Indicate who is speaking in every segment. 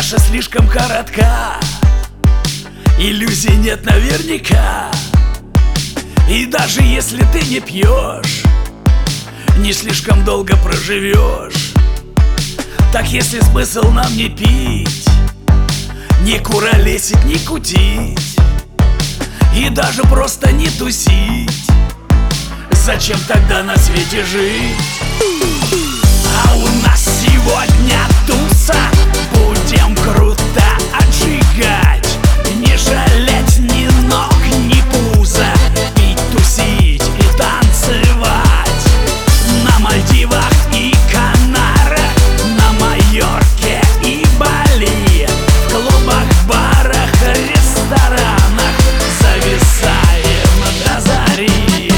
Speaker 1: наша слишком коротка, иллюзий нет наверняка. И даже если ты не пьешь, не слишком долго проживешь. Так если смысл нам не пить, не куролесить, не кутить и даже просто не тусить, зачем тогда на свете жить? А у нас сегодня туса, будем круто отжигать, не жалеть ни ног, ни пуза, пить, тусить и танцевать на Мальдивах и Канарах, на Майорке и Бали, в клубах, барах, ресторанах зависаем до зари.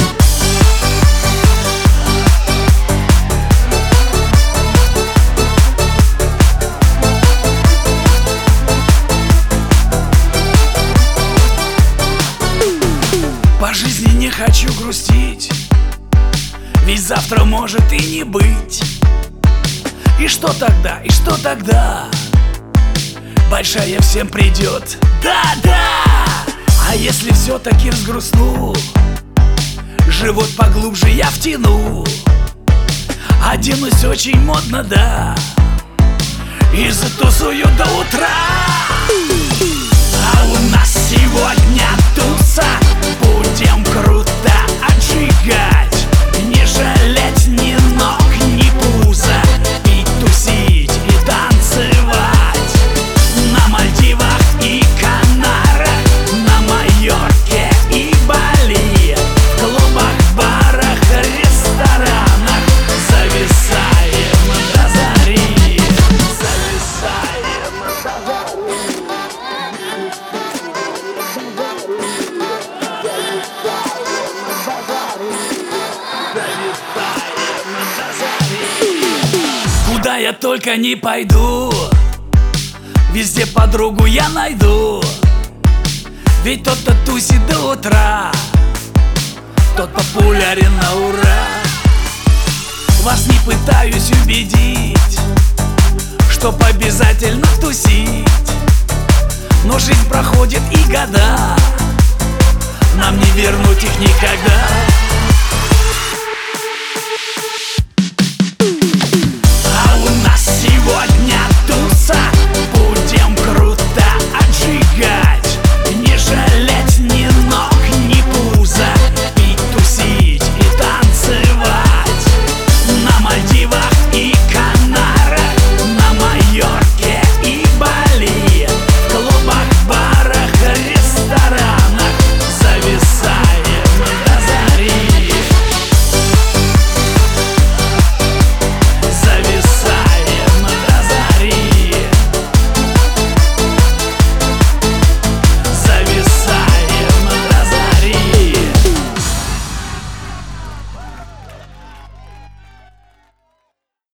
Speaker 1: По жизни не хочу грустить, ведь завтра может и не быть. И что тогда, и что тогда? Большая всем придет, да-да! А если все-таки взгрустну, живот поглубже я втяну, оденусь очень модно, да, и затусую до утра. А у нас сегодня туса, будем круто отжигать, не жалеть ни ног, ни пуза, пить, тусить и танцевать на Мальдивах и Канарах, на Майорке и Бали, в клубах, барах, ресторанах зависаем до зари. Зависаем до зари. Куда я только не пойду, везде подругу я найду. Ведь тот, кто тусит до утра, тот популярен на ура. Вас не пытаюсь убедить, чтоб обязательно тусить, но жизнь проходит и года, нам не вернуть их никогда.